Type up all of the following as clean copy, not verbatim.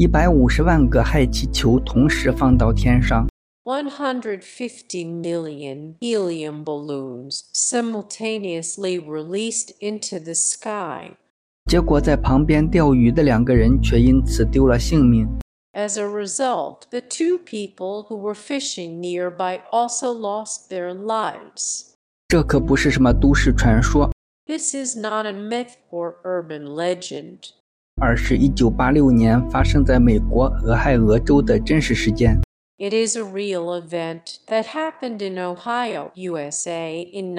150万个氦气球同时放到天上。 150 million helium balloons simultaneously released into the sky. 结果在旁边钓鱼的2个人却因此丢了性命。 As a result, the 2 people who were fishing nearby also lost their lives. 这可不是什么都市传说， This is not a myth or urban legend. 而是1986年发生在美国俄亥俄州的真实事件。 It is a real event that happened in Ohio, USA in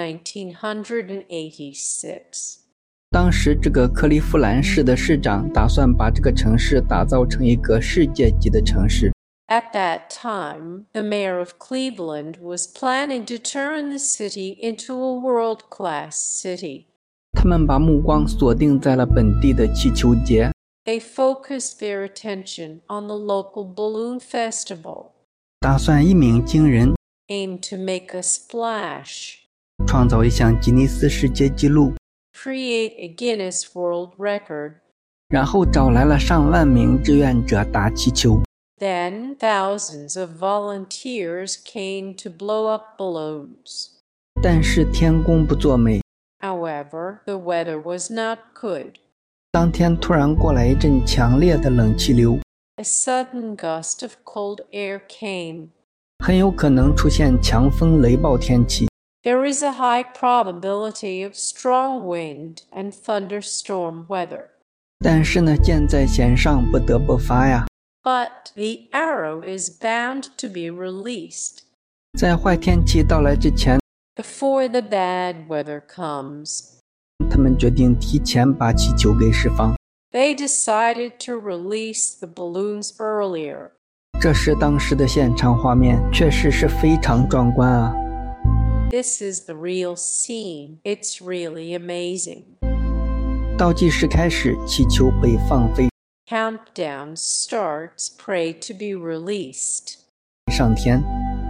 1986. 当时这个克利夫兰市的市长打算把这个城市打造成一个世界级的城市。 At that time, the mayor of Cleveland was planning to turn the city into a world-class city. 他们把目光锁定在了本地的气球节。 They focused their attention on the local balloon festival. 打算一鸣惊人， Aimed to make a splash. 创造一项吉尼斯世界纪录， Create a Guinness World Record. 然后找来了上万名志愿者打气球。 Then thousands of volunteers came to blow up balloons. 但是天公不作美， However, the weather was not good. 当天突然过来一阵强烈的冷气流， A sudden gust of cold air came. 很有可能出现强风雷暴天气。 There is a high probability of strong wind and thunderstorm weather. 但是呢，箭在弦上不得不发呀。 But the arrow is bound to be released. 在坏天气到来之前， Before the bad weather comes, 他们决定提前把气球给释放。 they decided to release the balloons earlier. 这是当时的现场画面，确实是非常壮观啊。 This is the real scene. It's really amazing. 倒计时开始，气球被放飞 Countdown starts, pray to be released. 上天。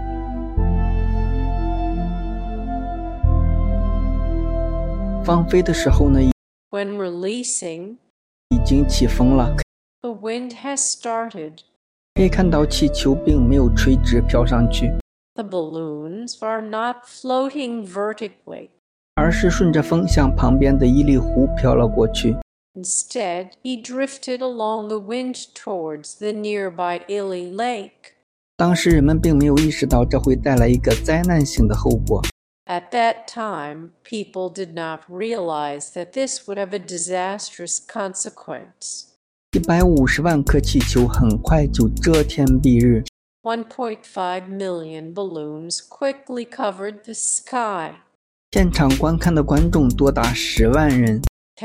放飞的时候呢， When releasing, 已经起风了， the wind has started. 可以看到气球并没有垂直飘上去， The balloons are not floating vertically. 而是顺着风向旁边的伊利湖飘了过去。 Instead, he drifted along the wind towards the nearby Illy Lake. 当时人们并没有意识到这会带来一个灾难性的后果。 At that time, people did not realize that this would have a disastrous consequence. 150万颗气球很快就遮天蔽日， 1.5 million balloons quickly covered the sky. 现场观看的观众多达10万人。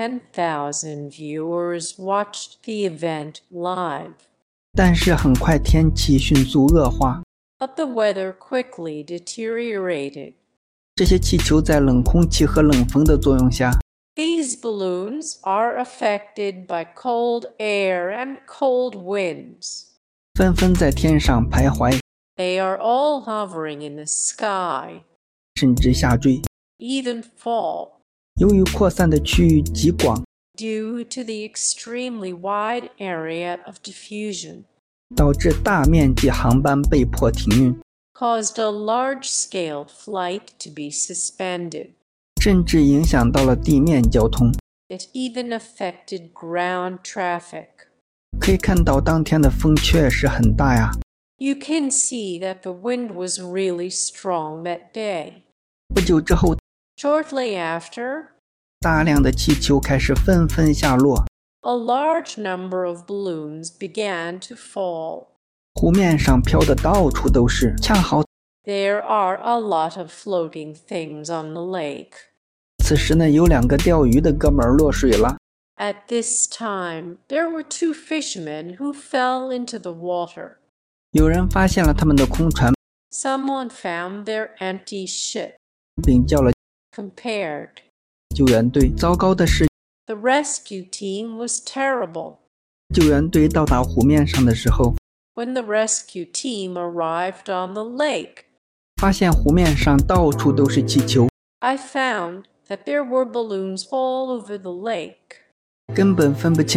10,000 viewers watched the event live. 但是很快天气迅速恶化， But the weather quickly deteriorated. 这些气球在冷空气和冷风的作用下， These balloons are affected by cold air and cold winds. 纷纷在天上徘徊， They are all hovering in the sky, 甚至下坠。 even fall, 由于扩散的区域极广， due to the extremely wide area of diffusion, 导致大面积航班被迫停运， caused a large-scale flight to be suspended. 甚至影响到了地面交通。 It even affected ground traffic. 可以看到当天的风确实很大呀。 You can see that the wind was really strong that day. 不久之后， Shortly after, 大量的气球开始纷纷下落， a large number of balloons began to fall. 湖面上飘的到处都是，恰好 There are a lot of floating things on the lake. 此时呢，有2个钓鱼的哥们儿落水了。 At this time, there were 2 fishermen who fell into the water. 有人发现了他们的空船， Someone found their empty ship. 并叫了 Compared. 救援队。糟糕的是， The rescue team was terrible. 救援队到达湖面上的时候， When the rescue team arrived on the lake, 发现湖面上到处都是气球， I found that there were balloons all over the lake. 根本分不清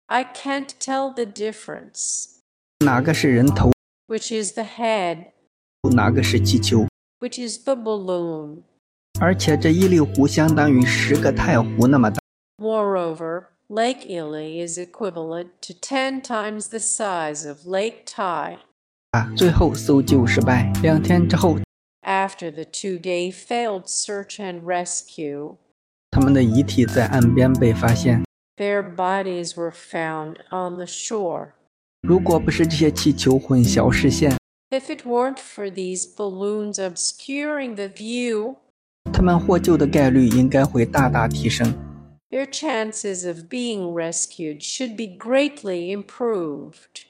I can't tell the difference. 哪个是人头， Which is the head? 哪个是气球。 Which is the balloon? 而且这一粒湖相当于10个太湖那么大。 Moreover, Lake Erie is equivalent to 10 times the size of Lake Tai. 最后搜救失败，2天之后， After the 2-day failed search and rescue, 他们的遗体在岸边被发现。 their bodies were found on the shore. 如果不是这些气球混淆视线， If it weren't for these balloons obscuring the view, 他们获救的概率应该会大大提升。 their chances of being rescued should be greatly improved.